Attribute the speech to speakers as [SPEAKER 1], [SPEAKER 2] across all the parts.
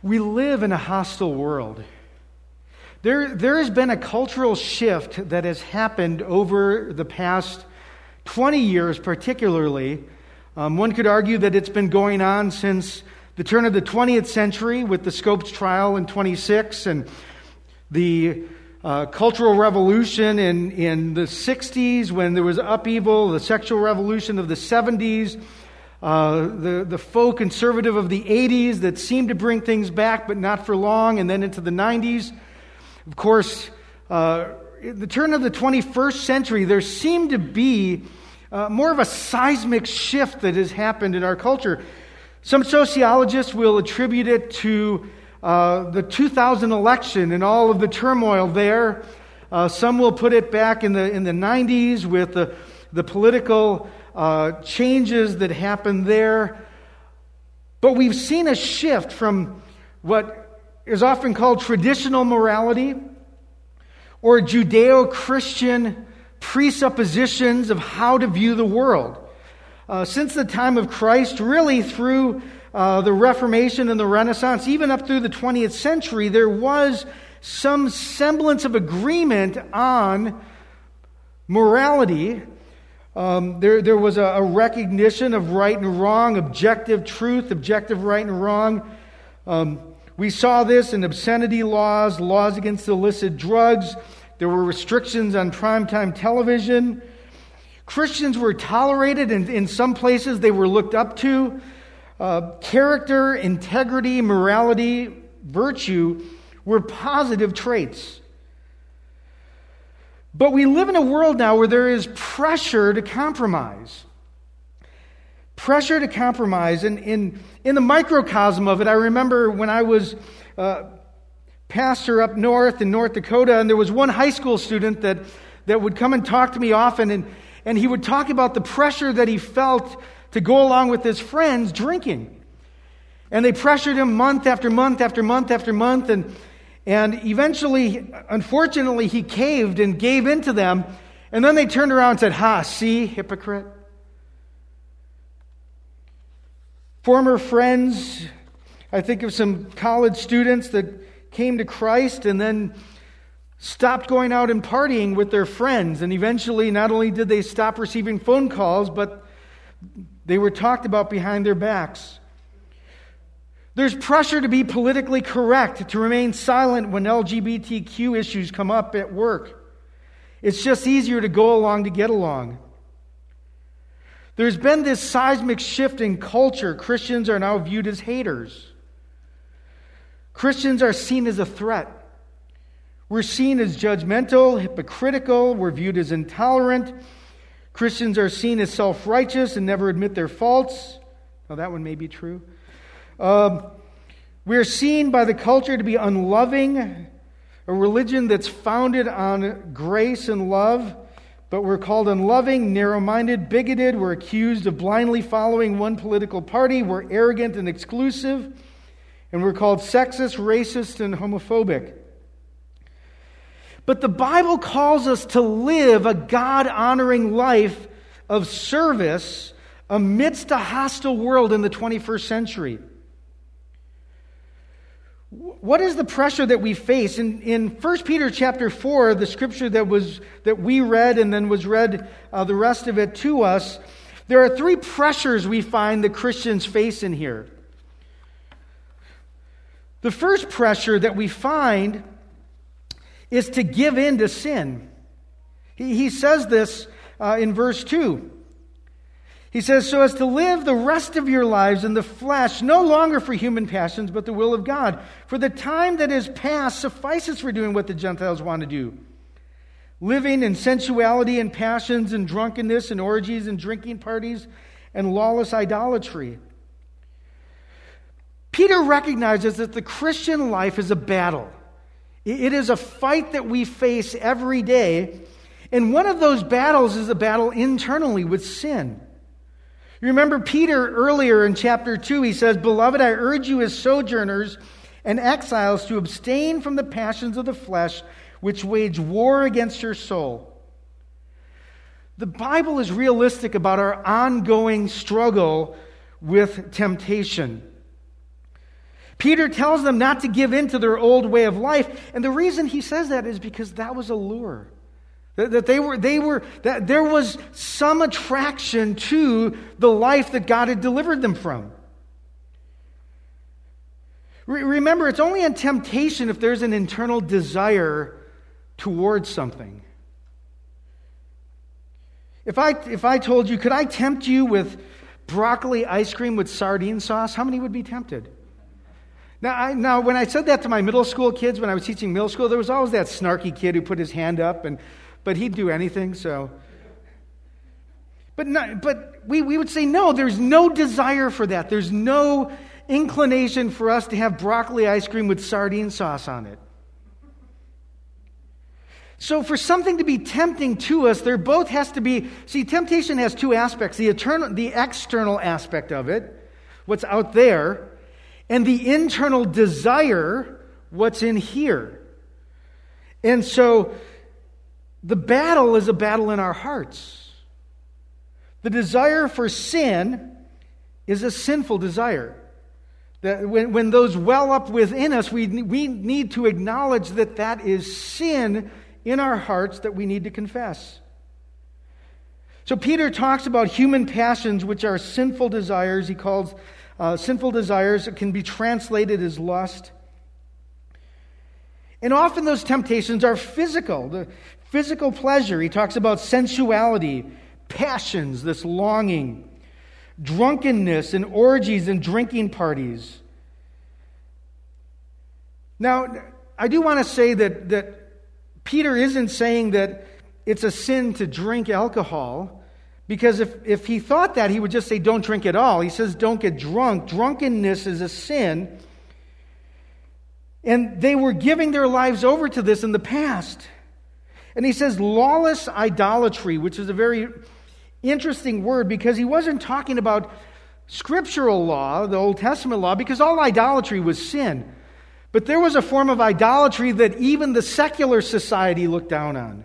[SPEAKER 1] We live in a hostile world. There has been a cultural shift that has happened over the past 20 years particularly. One could argue that it's been going on since the turn of the 20th century with the Scopes trial in 26 and the Cultural Revolution in the 60s when there was upheaval, the sexual revolution of the 70s, the faux conservative of the 80s that seemed to bring things back but not for long, and then into the 90s. Of course, at the turn of the 21st century, there seemed to be more of a seismic shift that has happened in our culture. Some sociologists will attribute it to the 2000 election and all of the turmoil there. Some will put it back in the 90s with the political changes that happened there. But we've seen a shift from what is often called traditional morality or Judeo-Christian presuppositions of how to view the world. Since the time of Christ, really through the Reformation and the Renaissance, even up through the 20th century, there was some semblance of agreement on morality. There was a recognition of right and wrong, objective truth, objective right and wrong. We saw this in obscenity laws, laws against illicit drugs. There were restrictions on primetime television. Christians were tolerated, and in some places they were looked up to. Character, integrity, morality, virtue were positive traits. But we live in a world now where there is pressure to compromise. Pressure to compromise. And in the microcosm of it, I remember when I was pastor up north in North Dakota, and there was one high school student that would come and talk to me often, and he would talk about the pressure that he felt to go along with his friends drinking. And they pressured him month after month after month after month, and eventually, unfortunately, he caved and gave in to them, and then they turned around and said, "Ha, see, hypocrite." Former friends, I think of some college students that came to Christ and then stopped going out and partying with their friends. And eventually, not only did they stop receiving phone calls, but they were talked about behind their backs. There's pressure to be politically correct, to remain silent when LGBTQ issues come up at work. It's just easier to go along to get along. There's been this seismic shift in culture. Christians are now viewed as haters. Christians are seen as a threat. We're seen as judgmental, hypocritical. We're viewed as intolerant. Christians are seen as self-righteous and never admit their faults. Well, that one may be true. We're seen by the culture to be unloving, a religion that's founded on grace and love. But we're called unloving, narrow-minded, bigoted. We're accused of blindly following one political party. We're arrogant and exclusive. And we're called sexist, racist, and homophobic. But the Bible calls us to live a God-honoring life of service amidst a hostile world in the 21st century. What is the pressure that we face? In 1 Peter chapter 4, the scripture that we read and then was read the rest of it to us, there are three pressures we find that Christians face in here. The first pressure that we find is to give in to sin. He says this in verse 2. He says, "So as to live the rest of your lives in the flesh, no longer for human passions, but the will of God. For the time that is past suffices for doing what the Gentiles want to do, living in sensuality and passions and drunkenness and orgies and drinking parties and lawless idolatry." Peter recognizes that the Christian life is a battle. It is a fight that we face every day. And one of those battles is a battle internally with sin. You remember Peter earlier in chapter 2, he says, "Beloved, I urge you as sojourners and exiles to abstain from the passions of the flesh, which wage war against your soul." The Bible is realistic about our ongoing struggle with temptation. Peter tells them not to give in to their old way of life. And the reason he says that is because that was a lure. That there was some attraction to the life that God had delivered them from. Remember, it's only a temptation if there's an internal desire towards something. If I told you, could I tempt you with broccoli ice cream with sardine sauce, how many would be tempted? Now, when I said that to my middle school kids, when I was teaching middle school, there was always that snarky kid who put his hand up, but he'd do anything, so. But we would say, no, there's no desire for that. There's no inclination for us to have broccoli ice cream with sardine sauce on it. So for something to be tempting to us, there both has to be, temptation has two aspects, the external aspect of it, what's out there, and the internal desire, what's in here. And so the battle is a battle in our hearts. The desire for sin is a sinful desire. That when those well up within us, we need to acknowledge that is sin in our hearts that we need to confess. So Peter talks about human passions, which are sinful desires. He calls sinful desires, it can be translated as lust. And often those temptations are physical, the physical pleasure. He talks about sensuality, passions, this longing, drunkenness and orgies and drinking parties. Now, I do want to say that Peter isn't saying that it's a sin to drink alcohol, because if he thought that, he would just say don't drink at all. He says don't get drunk. Drunkenness is a sin. And they were giving their lives over to this in the past. And he says lawless idolatry, which is a very interesting word, because he wasn't talking about scriptural law, the Old Testament law, because all idolatry was sin. But there was a form of idolatry that even the secular society looked down on.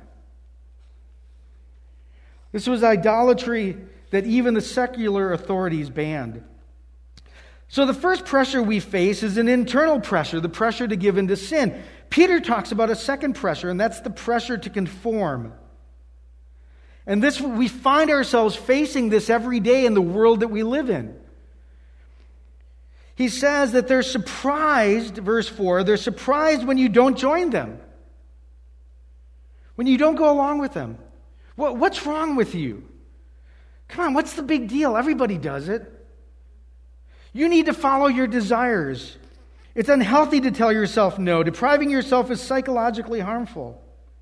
[SPEAKER 1] This was idolatry that even the secular authorities banned. So the first pressure we face is an internal pressure, the pressure to give in to sin. Peter talks about a second pressure, and that's the pressure to conform. And this, we find ourselves facing this every day in the world that we live in. He says that they're surprised, verse 4, they're surprised when you don't join them. When you don't go along with them. What's wrong with you? Come on, what's the big deal? Everybody does it. You need to follow your desires. It's unhealthy to tell yourself no. Depriving yourself is psychologically harmful.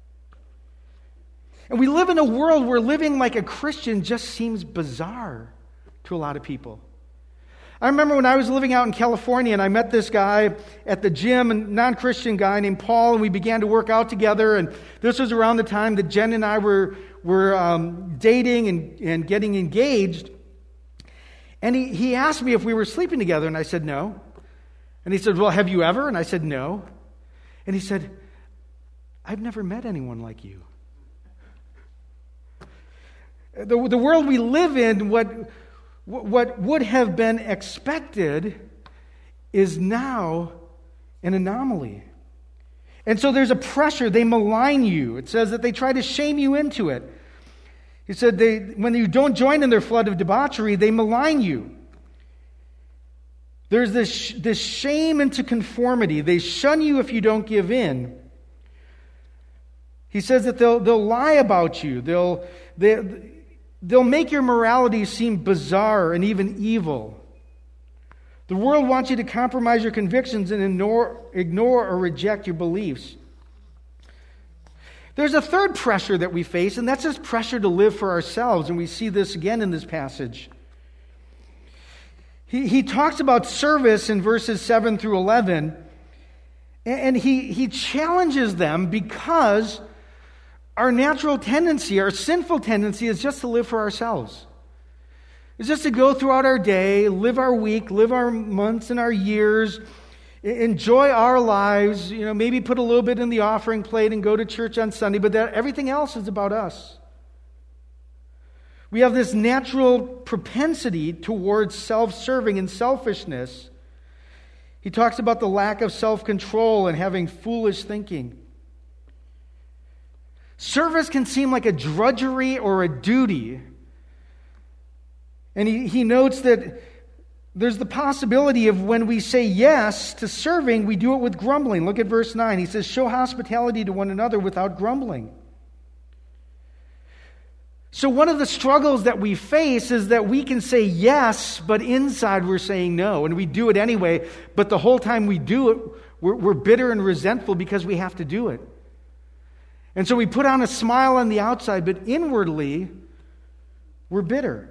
[SPEAKER 1] And we live in a world where living like a Christian just seems bizarre to a lot of people. I remember when I was living out in California and I met this guy at the gym, a non-Christian guy named Paul, and we began to work out together. And this was around the time that Jen and I were dating and getting engaged. And he asked me if we were sleeping together, and I said no. And he said, well, have you ever? And I said no. And he said, I've never met anyone like you. The world we live in, what would have been expected is now an anomaly. And so there's a pressure. They malign you. It says that they try to shame you into it. He said when you don't join in their flood of debauchery, they malign you. There's this shame into conformity. They shun you if you don't give in. He says that they'll lie about you. They'll make your morality seem bizarre and even evil. The world wants you to compromise your convictions and ignore or reject your beliefs. There's a third pressure that we face, and that's this pressure to live for ourselves, and we see this again in this passage. He talks about service in verses 7 through 11, and he challenges them because our natural tendency, our sinful tendency, is just to live for ourselves. It's just to go throughout our day, live our week, live our months and our years, enjoy our lives, maybe put a little bit in the offering plate and go to church on Sunday, but everything else is about us. We have this natural propensity towards self-serving and selfishness. He talks about the lack of self-control and having foolish thinking. Service can seem like a drudgery or a duty. And he notes that there's the possibility of when we say yes to serving, we do it with grumbling. Look at verse 9. He says, show hospitality to one another without grumbling. So one of the struggles that we face is that we can say yes, but inside we're saying no. And we do it anyway, but the whole time we do it, we're bitter and resentful because we have to do it. And so we put on a smile on the outside, but inwardly, we're bitter.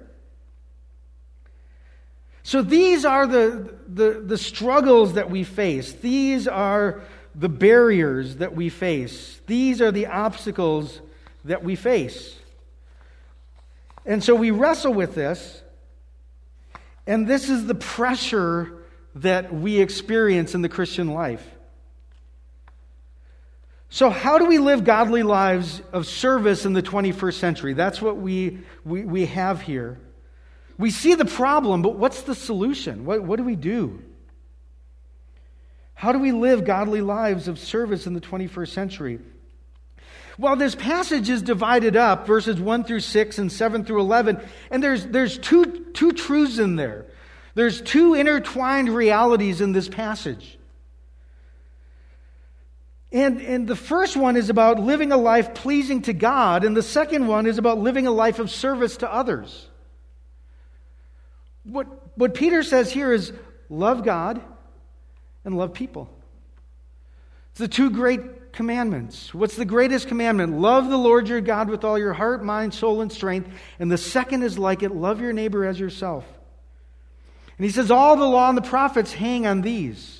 [SPEAKER 1] So these are the struggles that we face. These are the barriers that we face. These are the obstacles that we face. And so we wrestle with this, and this is the pressure that we experience in the Christian life. So how do we live godly lives of service in the 21st century? That's what we have here. We see the problem, but what's the solution? What do we do? How do we live godly lives of service in the 21st century? Well, this passage is divided up, verses 1 through 6 and 7 through 11, and there's two truths in there. There's two intertwined realities in this passage. And the first one is about living a life pleasing to God, and the second one is about living a life of service to others. What Peter says here is love God and love people. It's the two great commandments. What's the greatest commandment? Love the Lord your God with all your heart, mind, soul, and strength. And the second is like it, love your neighbor as yourself. And he says all the law and the prophets hang on these.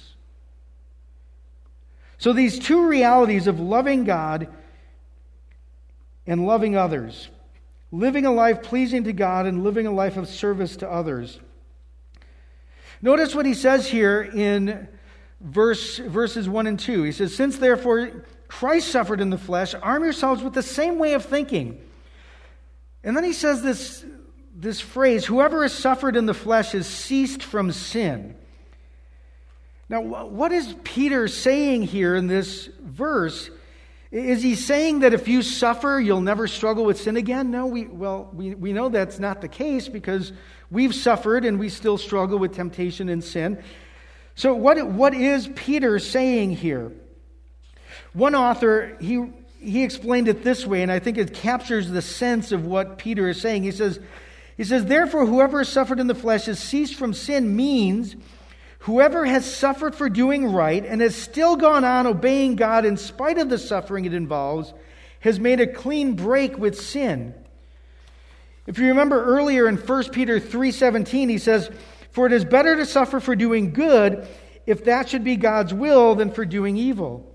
[SPEAKER 1] So these two realities of loving God and loving others, living a life pleasing to God and living a life of service to others. Notice what he says here in verses 1 and 2. He says, since therefore Christ suffered in the flesh, arm yourselves with the same way of thinking. And then he says this phrase, whoever has suffered in the flesh has ceased from sin. Now, what is Peter saying here in this verse? Is he saying that if you suffer, you'll never struggle with sin again? No, we know that's not the case because we've suffered and we still struggle with temptation and sin. So what is Peter saying here? One author, he explained it this way, and I think it captures the sense of what Peter is saying. He says, therefore, whoever has suffered in the flesh has ceased from sin means whoever has suffered for doing right and has still gone on obeying God in spite of the suffering it involves has made a clean break with sin. If you remember earlier in 1 Peter 3:17, he says, for it is better to suffer for doing good, if that should be God's will, than for doing evil.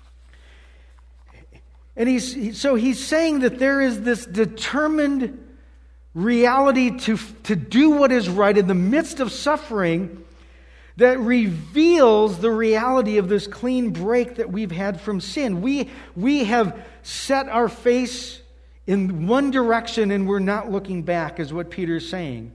[SPEAKER 1] And he's saying that there is this determined reality to do what is right in the midst of suffering that reveals the reality of this clean break that we've had from sin. We have set our face in one direction and we're not looking back, is what Peter's saying.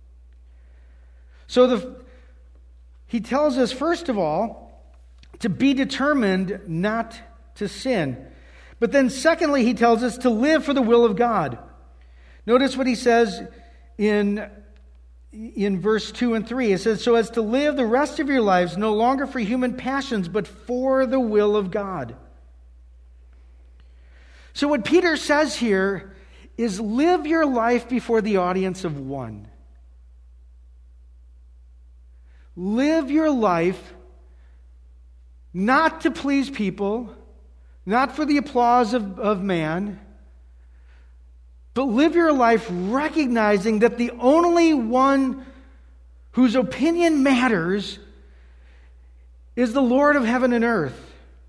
[SPEAKER 1] So he tells us, first of all, to be determined not to sin. But then secondly, he tells us to live for the will of God. Notice what he says in verse 2 and 3. It says, so as to live the rest of your lives no longer for human passions, but for the will of God. So what Peter says here is live your life before the audience of one. Live your life not to please people, not for the applause of man, but live your life recognizing that the only one whose opinion matters is the Lord of heaven and earth.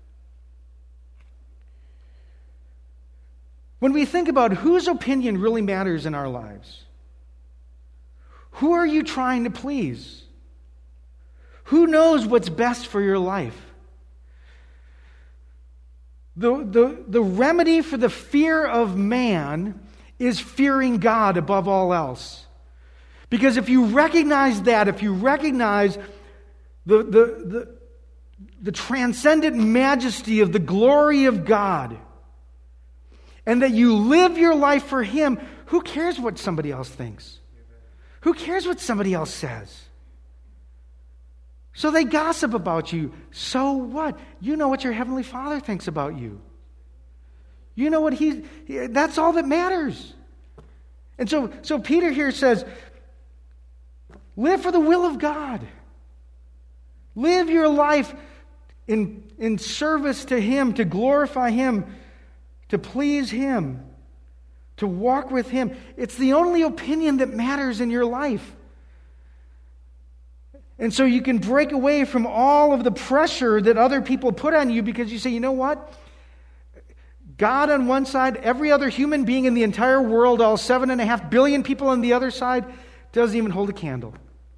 [SPEAKER 1] When we think about whose opinion really matters in our lives, who are you trying to please? Who knows what's best for your life? The remedy for the fear of man is fearing God above all else. Because if you recognize that, if you recognize the transcendent majesty of the glory of God, and that you live your life for Him, who cares what somebody else thinks? Who cares what somebody else says? So they gossip about you. So what? You know what your Heavenly Father thinks about you. You know what that's all that matters. And so Peter here says, live for the will of God. Live your life in service to Him, to glorify Him, to please Him, to walk with Him. It's the only opinion that matters in your life. And so you can break away from all of the pressure that other people put on you because you say, you know what? God on one side, every other human being in the entire world, all 7.5 billion people on the other side, doesn't even hold a candle.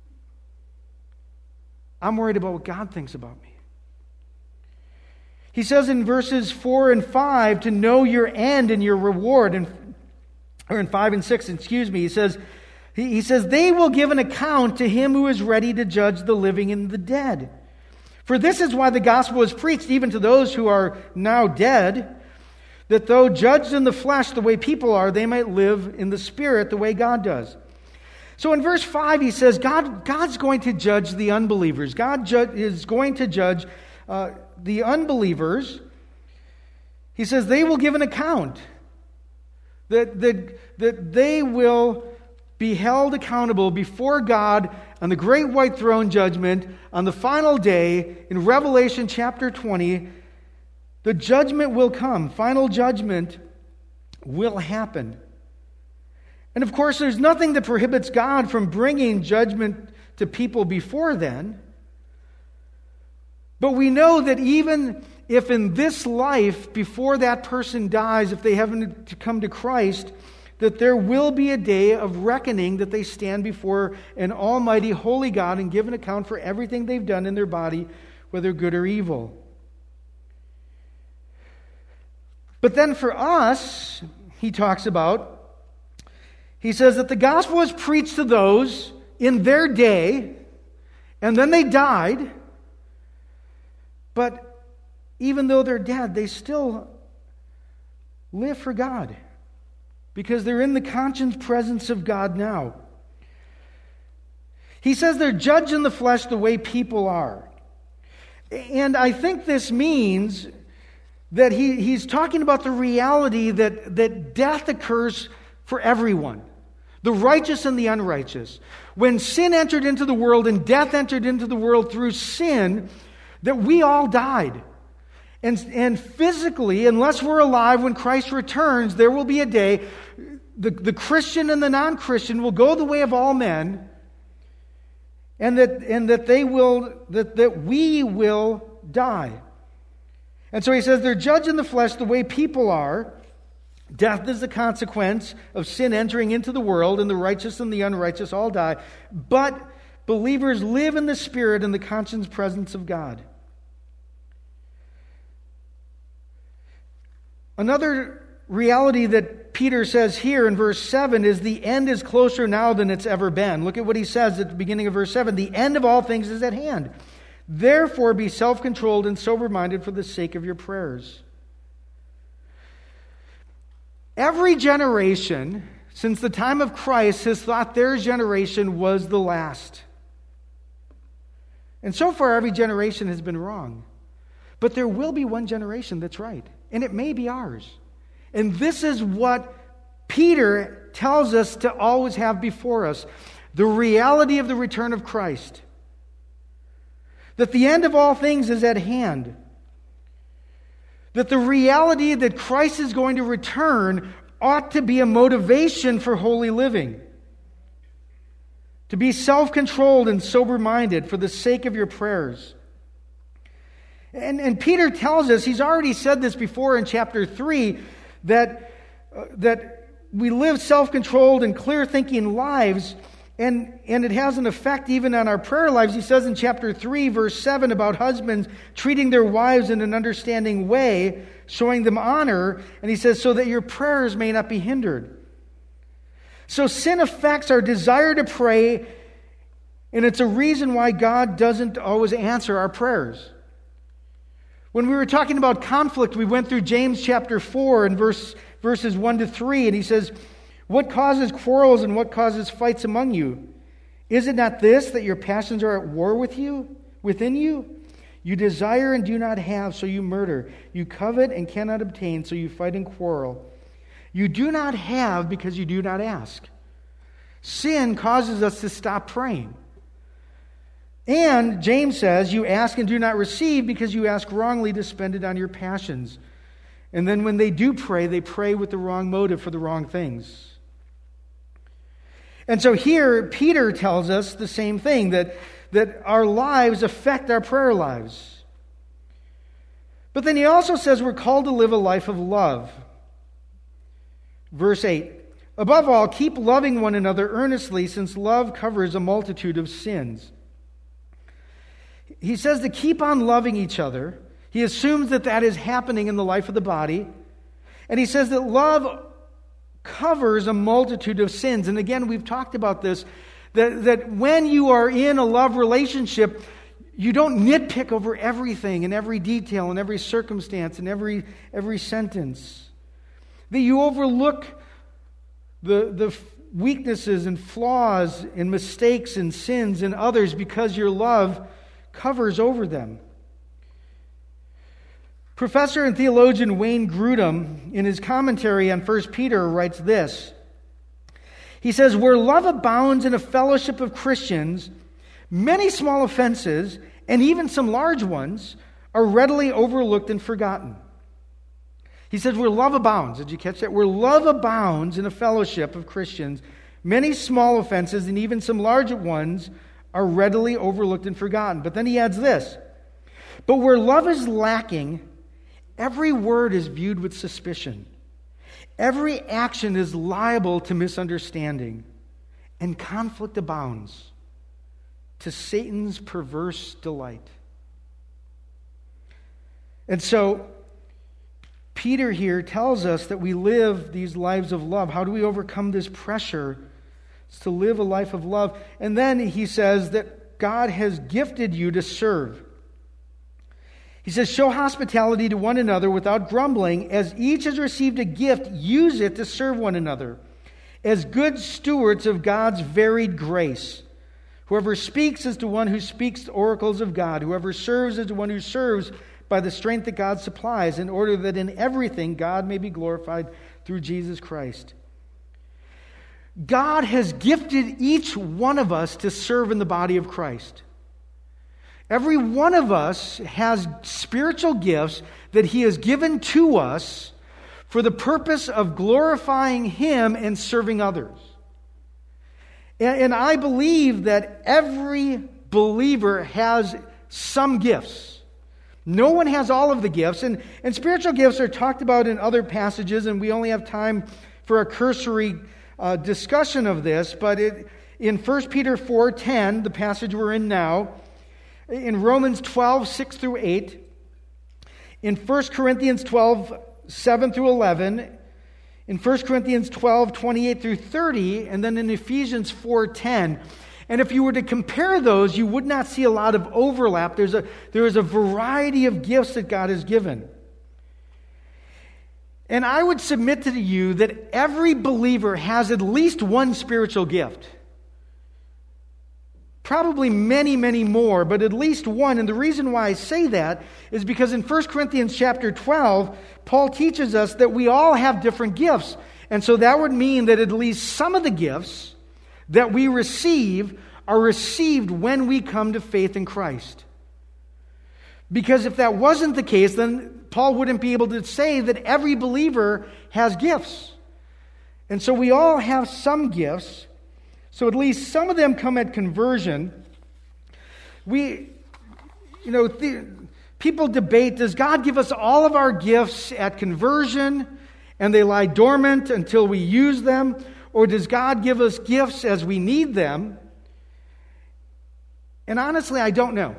[SPEAKER 1] I'm worried about what God thinks about me. He says in verses 4 and 5 to know your end and your reward. Or in 5 and 6, he says, they will give an account to Him who is ready to judge the living and the dead. For this is why the gospel is preached even to those who are now dead, that though judged in the flesh the way people are, they might live in the spirit the way God does. So in verse 5 he says God's going to judge the unbelievers. God is going to judge the unbelievers. He says they will give an account. That they will be held accountable before God on the great white throne judgment on the final day. In Revelation chapter 20, the judgment will come. Final judgment will happen. And of course, there's nothing that prohibits God from bringing judgment to people before then. But we know that even if in this life, before that person dies, if they haven't come to Christ, that there will be a day of reckoning that they stand before an almighty, holy God and give an account for everything they've done in their body, whether good or evil. But then for us, he talks about, he says that the gospel was preached to those in their day, and then they died, but even though they're dead, they still live for God because they're in the conscious presence of God now. He says they're judged in the flesh the way people are. And I think this means that he's talking about the reality that death occurs for everyone, the righteous and the unrighteous. When sin entered into the world and death entered into the world through sin, that we all died. And physically, unless we're alive when Christ returns, there will be a day the Christian and the non-Christian will go the way of all men, and that we will die. And so he says they're judged in the flesh the way people are. Death is the consequence of sin entering into the world, and the righteous and the unrighteous all die. But believers live in the Spirit in the conscious presence of God. Another reality that Peter says here in verse 7 is the end is closer now than it's ever been. Look at what he says at the beginning of verse 7. The end of all things is at hand. Therefore be self-controlled and sober-minded for the sake of your prayers. Every generation since the time of Christ has thought their generation was the last. And so far every generation has been wrong. But there will be one generation that's right. And it may be ours. And this is what Peter tells us to always have before us. The reality of the return of Christ. That the end of all things is at hand. That the reality that Christ is going to return ought to be a motivation for holy living. To be self-controlled and sober-minded for the sake of your prayers. And Peter tells us, he's already said this before in chapter 3, that we live self-controlled and clear-thinking lives, and it has an effect even on our prayer lives. He says in chapter 3, verse 7, about husbands treating their wives in an understanding way, showing them honor, and he says, so that your prayers may not be hindered. So sin affects our desire to pray And it's a reason why God doesn't always answer our prayers. When we were talking about conflict, we went through James chapter 4 and verses 1 to 3, and he says, "What causes quarrels and what causes fights among you? Is it not this, that your passions are at war within you? You desire and do not have, so you murder. You covet and cannot obtain, so you fight and quarrel. You do not have because you do not ask." Sin causes us to stop praying. And James says, "You ask and do not receive because you ask wrongly to spend it on your passions." And then when they do pray, they pray with the wrong motive for the wrong things. And so here, Peter tells us the same thing, that our lives affect our prayer lives. But then he also says we're called to live a life of love. Verse 8, "Above all, keep loving one another earnestly, since love covers a multitude of sins." He says to keep on loving each other. He assumes that is happening in the life of the body. And he says that love covers a multitude of sins. And again, we've talked about this, that when you are in a love relationship, you don't nitpick over everything and every detail and every circumstance and every sentence. That you overlook the weaknesses and flaws and mistakes and sins in others because your love covers over them. Professor and theologian Wayne Grudem, in his commentary on 1 Peter, writes this. He says, "Where love abounds in a fellowship of Christians, many small offenses, and even some large ones, are readily overlooked and forgotten." He says, where love abounds, did you catch that? Where love abounds in a fellowship of Christians, many small offenses and even some large ones are readily overlooked and forgotten. But then he adds this, "But where love is lacking, every word is viewed with suspicion. Every action is liable to misunderstanding, and conflict abounds to Satan's perverse delight." And so, Peter here tells us that we live these lives of love. How do we overcome this pressure? It's to live a life of love. And then he says that God has gifted you to serve. He says, "Show hospitality to one another without grumbling. As each has received a gift, use it to serve one another, as good stewards of God's varied grace. Whoever speaks is to one who speaks oracles of God. Whoever serves is to one who serves by the strength that God supplies, in order that in everything God may be glorified through Jesus Christ." God has gifted each one of us to serve in the body of Christ. Every one of us has spiritual gifts that He has given to us for the purpose of glorifying Him and serving others. And I believe that every believer has some gifts. No one has all of the gifts. And spiritual gifts are talked about in other passages, and we only have time for a cursory discussion of this. But in 1 Peter 4:10, the passage we're in now, in Romans 12:6 through 8, in 1 Corinthians 12:7 through 11, in 1 Corinthians 12:28 through 30, and then in Ephesians 4:10. And if you were to compare those, you would not see a lot of overlap. There is a variety of gifts that God has given. And I would submit to you that every believer has at least one spiritual gift. Probably many, many more, but at least one. And the reason why I say that is because in 1 Corinthians chapter 12, Paul teaches us that we all have different gifts. And so that would mean that at least some of the gifts that we receive are received when we come to faith in Christ. Because if that wasn't the case, then Paul wouldn't be able to say that every believer has gifts. And so we all have some gifts. So at least some of them come at conversion. People debate, does God give us all of our gifts at conversion and they lie dormant until we use them? Or does God give us gifts as we need them? And honestly, I don't know.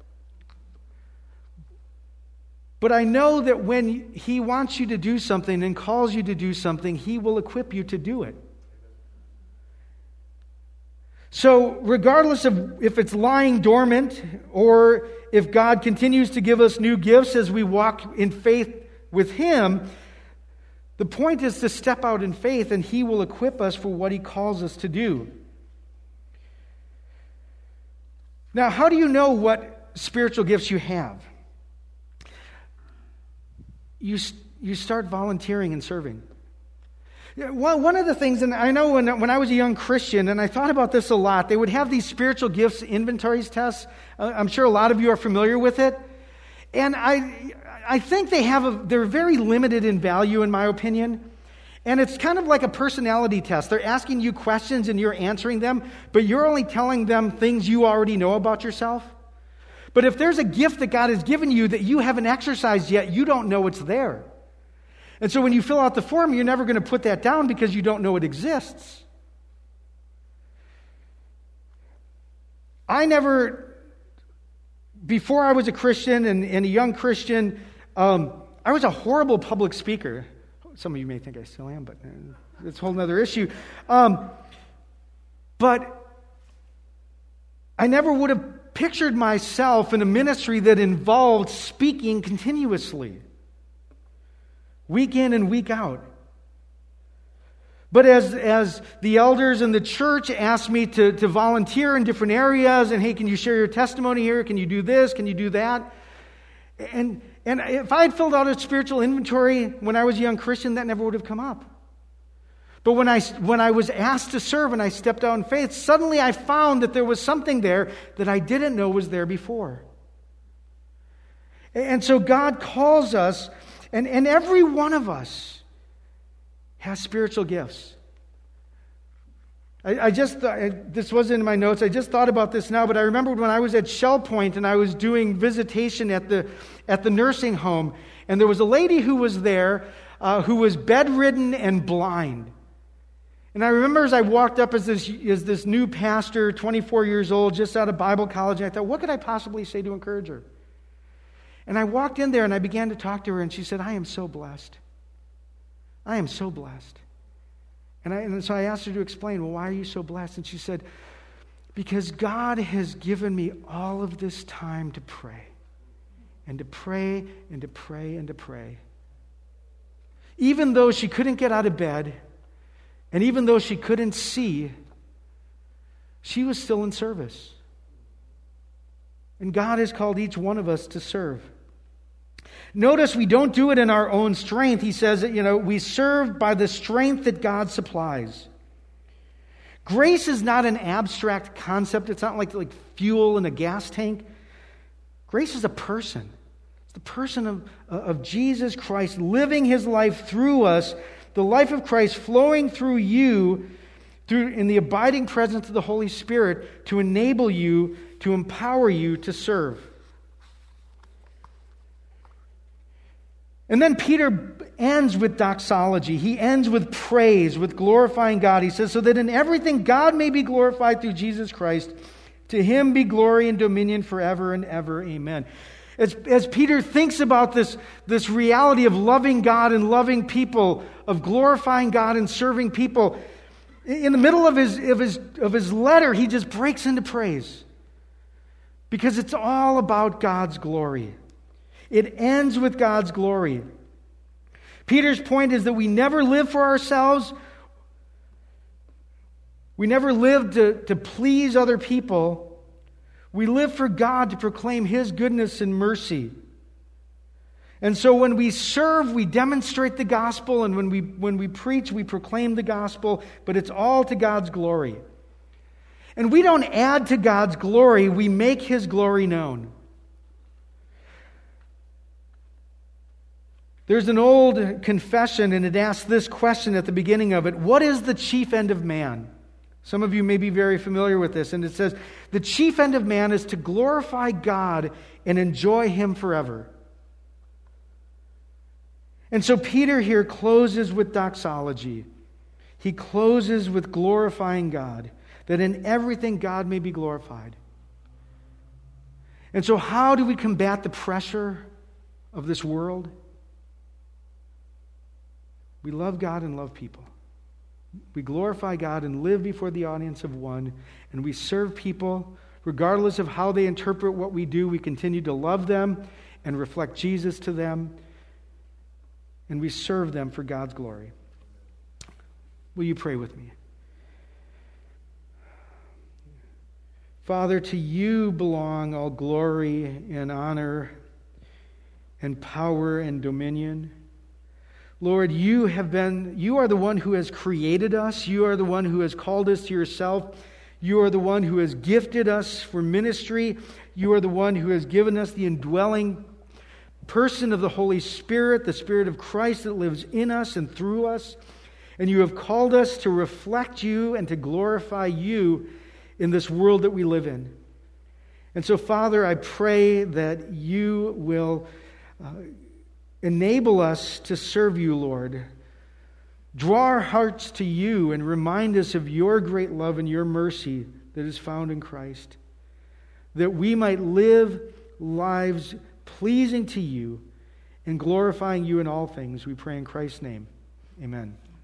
[SPEAKER 1] But I know that when He wants you to do something and calls you to do something, He will equip you to do it. So regardless of if it's lying dormant or if God continues to give us new gifts as we walk in faith with Him, the point is to step out in faith and He will equip us for what He calls us to do. Now, how do you know what spiritual gifts you have? You start volunteering and serving. Well, one of the things, and I know when I was a young Christian, and I thought about this a lot, they would have these spiritual gifts inventories tests. I'm sure a lot of you are familiar with it. And I think they're very limited in value, in my opinion. And it's kind of like a personality test. They're asking you questions and you're answering them, but you're only telling them things you already know about yourself. But if there's a gift that God has given you that you haven't exercised yet, you don't know it's there. And so when you fill out the form, you're never going to put that down because you don't know it exists. Before I was a Christian and a young Christian, I was a horrible public speaker. Some of you may think I still am, but it's a whole other issue. But I never would have pictured myself in a ministry that involved speaking continuously, week in and week out. But as the elders in the church asked me to volunteer in different areas, and hey, can you share your testimony here? Can you do this? Can you do that? And if I had filled out a spiritual inventory when I was a young Christian, that never would have come up. But when I was asked to serve and I stepped out in faith, suddenly I found that there was something there that I didn't know was there before. And so God calls us, and every one of us has spiritual gifts. This wasn't in my notes. I just thought about this now, but I remembered when I was at Shell Point and I was doing visitation at the nursing home, and there was a lady who was there who was bedridden and blind. And I remember as I walked up as this new pastor, 24 years old, just out of Bible college, and I thought, what could I possibly say to encourage her? And I walked in there and I began to talk to her, and she said, I am so blessed. I am so blessed. And so I asked her to explain, well, why are you so blessed? And she said, because God has given me all of this time to pray, and to pray, and to pray, and to pray. Even though she couldn't get out of bed, and even though she couldn't see, she was still in service. And God has called each one of us to serve. Notice we don't do it in our own strength. He says that, we serve by the strength that God supplies. Grace is not an abstract concept. It's not like fuel in a gas tank. Grace is a person. It's the person of Jesus Christ living His life through us, the life of Christ flowing through you in the abiding presence of the Holy Spirit to enable you, to empower you to serve. And then Peter ends with doxology. He ends with praise, with glorifying God. He says, so that in everything God may be glorified through Jesus Christ. To Him be glory and dominion forever and ever. Amen. As Peter thinks about this reality of loving God and loving people, of glorifying God and serving people, in the middle of his letter, he just breaks into praise. Because it's all about God's glory. It ends with God's glory. Peter's point is that we never live for ourselves. We never live to please other people. We live for God to proclaim His goodness and mercy. And so when we serve, we demonstrate the gospel, and when we preach, we proclaim the gospel, but it's all to God's glory. And we don't add to God's glory, we make His glory known. There's an old confession, and it asks this question at the beginning of it: what is the chief end of man? Some of you may be very familiar with this, and it says, the chief end of man is to glorify God and enjoy Him forever. And so Peter here closes with doxology. He closes with glorifying God, that in everything God may be glorified. And so how do we combat the pressure of this world? We love God and love people. We glorify God and live before the audience of one, and we serve people. Regardless of how they interpret what we do, we continue to love them and reflect Jesus to them, and we serve them for God's glory. Will you pray with me? Father, to you belong all glory and honor and power and dominion. Lord, you are the one who has created us. You are the one who has called us to yourself. You are the one who has gifted us for ministry. You are the one who has given us the indwelling person of the Holy Spirit, the Spirit of Christ that lives in us and through us. And you have called us to reflect you and to glorify you in this world that we live in. And so, Father, I pray that you will enable us to serve you, Lord. Draw our hearts to you and remind us of your great love and your mercy that is found in Christ, that we might live lives pleasing to you and glorifying you in all things. We pray in Christ's name. Amen.